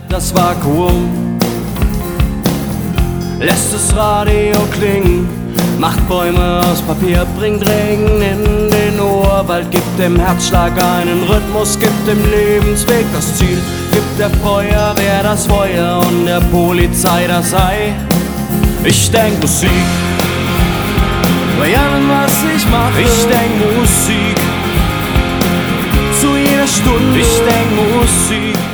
das Vakuum. Lässt das Radio klingen, macht Bäume aus Papier, bringt Regen in den Urwald, gibt dem Herzschlag einen Rhythmus, gibt dem Lebensweg das Ziel, gibt der Feuerwehr das Feuer und der Polizei das Ei. Ich denk Musik, bei allem was ich mache. Ich denk Musik, zu jeder Stunde. Ich denk Musik,